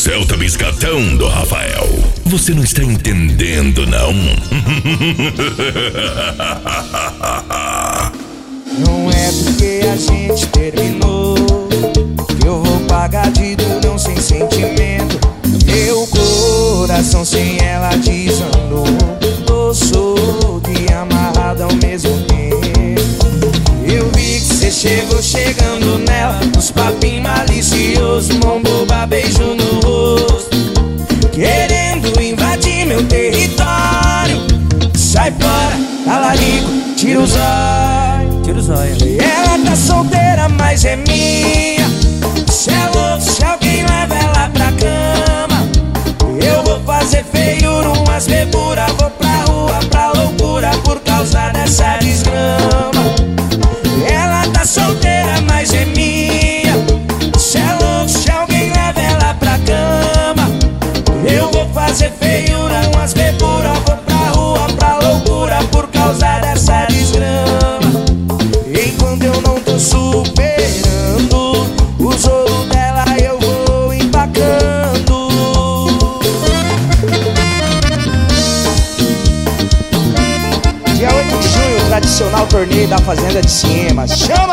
céu tá biscatando, Rafael. Você não está entendendo, não? Não é porque a gente terminou que eu vou pagar de durão sem sentimento. Meu coração sem ela desandou. Tô solto e amarrado ao mesmo tempo. Eu vi que cê chegou chegando nela, nos papinhos maliciosos, mão boba, beijo no rosto, querendo invadir meu território. Sai fora, talarico, tira os olhos. Tira os olhos. Ela tá solteira, mas é minha. Se é louco, se alguém leva ela pra cama, eu vou fazer feiura, umas bebura, vou pra rua, pra loucura, por causa dessa desgrama. Ela tá solteira, mas é minha. Se é louco, se alguém leva ela pra cama, eu vou fazer feiura, umas bebura, vou pra rua, pra loucura, por causa dessa desgrama. Enquanto eu não tô superando o solo dela, eu vou empacando. Dia 8 de junho, tradicional torneio da Fazenda de Cima. Chama!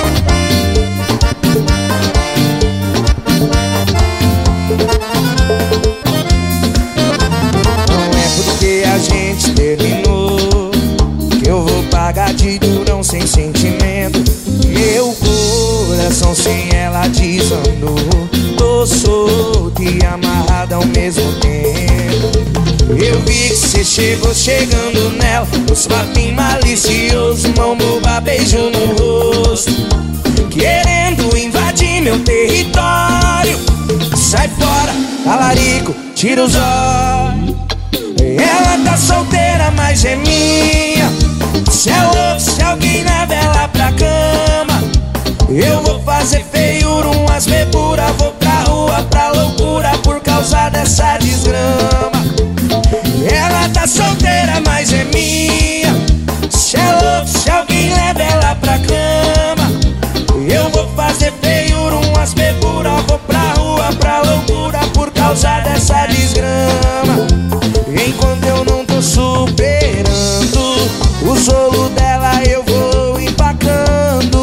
Não é porque a gente terminou que eu vou pagar de durão sem sentimento. Meu coração sem ela desandou. Tô solto e amarrado ao mesmo tempo. Eu vi que cê chegou chegando nela, os papinhos maliciosos, mão boba, beijo no rosto, querendo invadir meu território. Sai fora, talarico, tira os olhos. Ela tá solteira, mas é minha. Se é louco, se alguém leva ela pra cama, eu vou fazer feiura, umas bebura, vou pra rua, pra loucura, por causa dessa desgrama. Ela tá solteira, mas é minha. Se é louco, se alguém leva ela pra cama, eu vou fazer feiura, umas bebura, vou pra rua, pra loucura, por causa dessa desgrama. Enquanto eu não tô superando o solo dela, eu vou empacando.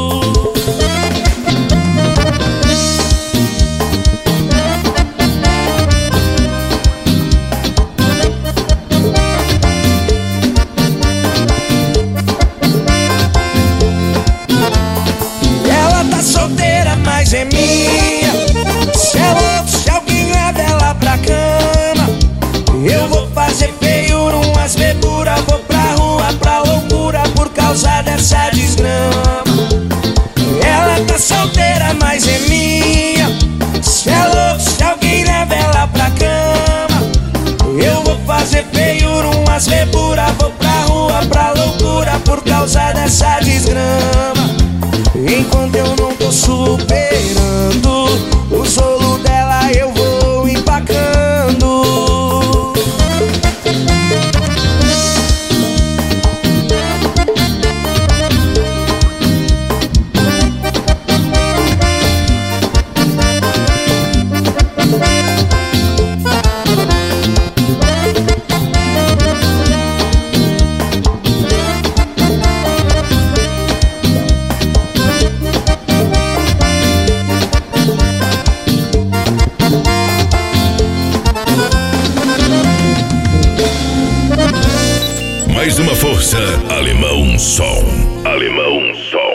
Ela tá solteira, mas é minha. Se é louco, se alguém leva ela pra cama, eu vou fazer feiura, umas bebura, vou pra rua, pra loucura, por causa dessa desgrama. Ela tá solteira, mas é minha. Se é louco, se alguém leva ela pra cama, eu vou fazer feiura, umas bebura, vou pra rua, pra loucura, por causa dessa desgrama. Enquanto eu não tô superando o solo dela, eu vou empacando. Mais uma força, Alemão Som. Alemão Som.